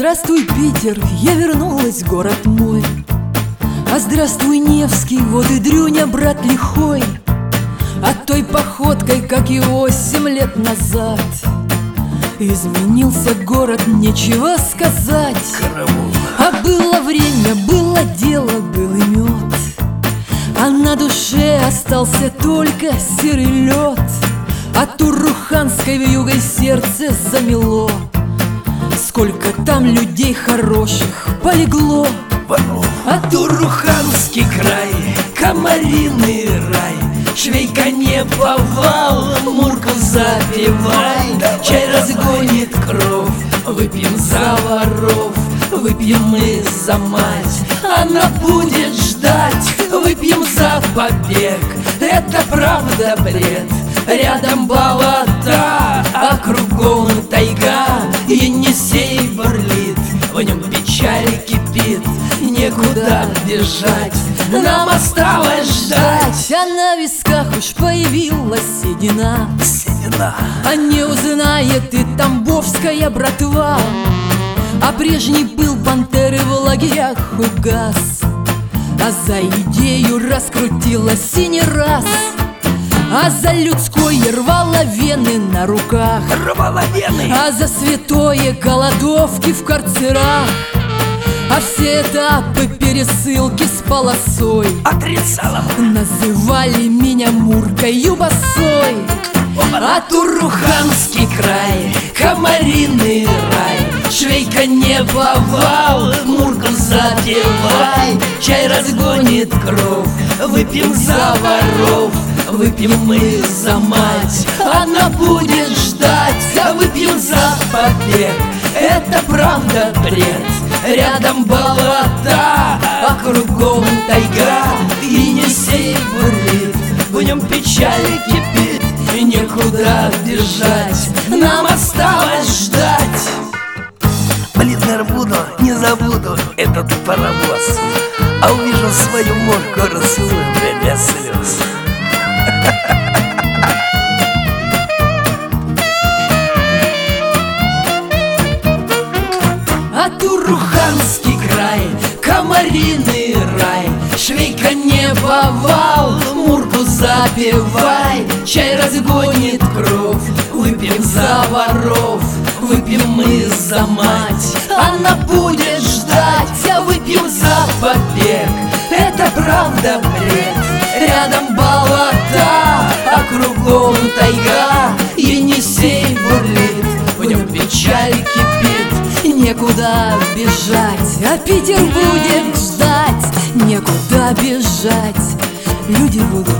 Здравствуй, Питер, я вернулась, город мой. А здравствуй, Невский, вот и Дрюня, брат лихой. А той походкой, как и 8 лет назад, изменился город, нечего сказать. А было время, было дело, был и мед, а на душе остался только серый лед. А Туруханской вьюгой сердце замело. Сколько там людей хороших полегло. А Туруханский край, комариный рай. Швейка не повал, Мурку запивай. Чай разгонит кровь, выпьем за воров. Выпьем мы за мать, она будет ждать. Выпьем за побег, это правда бред. Рядом болота, а кругом тайга. Енисей бурлит, в нем печаль кипит. Некуда бежать, нам осталось ждать. А на висках уж появилась седина, а не узнает и тамбовская братва. А прежний пыл пантеры в лагерях угас, а за идею раскрутилась и не раз. А за людской рвала вены на руках, а за святое голодовки в карцерах. А все этапы пересылки с полосой отрицала, называли меня Муркою босой. А Туруханский край, комариный рай. Швейка не повал, Мурку запивай. Чай разгонит кровь, выпьем за воров. Выпьем мы за мать, она будет ждать. А выпьем за побег, это правда бред. Рядом болота, а кругом тайга. Енисей бурлит, в нем печаль кипит. И некуда бежать, нам осталось ждать. Блин, буду, не забуду этот паровоз. А увижу свою Мурку, расцелую, блядь, без слез. А Туруханский край, комариный рай. Швейка не повал, Мурку запивай. Чай разгонит кровь, выпьем за воров. Выпьем мы за мать, она будет ждать. А выпьем за побег, это правда бред. Рядом болота, а кругом тайга. Енисей бурлит, в нем печаль кипит. Некуда бежать, а Питер будет ждать. Некуда бежать, люди будут